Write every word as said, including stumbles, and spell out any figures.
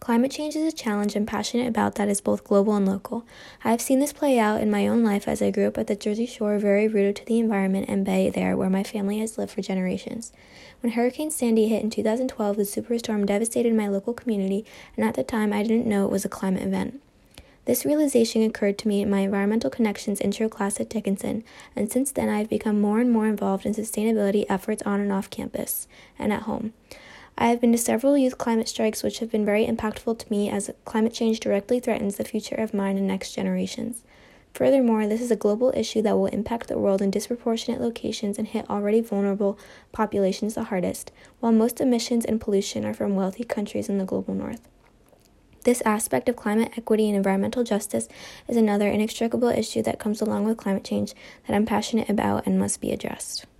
Climate change is a challenge I'm passionate about that is both global and local. I have seen this play out in my own life as I grew up at the Jersey Shore, very rooted to the environment and bay there where my family has lived for generations. When Hurricane Sandy hit in two thousand twelve, the superstorm devastated my local community, and at the time I didn't know it was a climate event. This realization occurred to me in my environmental connections intro class at Dickinson, and since then I have become more and more involved in sustainability efforts on and off campus and at home. I have been to several youth climate strikes which have been very impactful to me as climate change directly threatens the future of mine and next generations. Furthermore, this is a global issue that will impact the world in disproportionate locations and hit already vulnerable populations the hardest, while most emissions and pollution are from wealthy countries in the global north. This aspect of climate equity and environmental justice is another inextricable issue that comes along with climate change that I'm passionate about and must be addressed.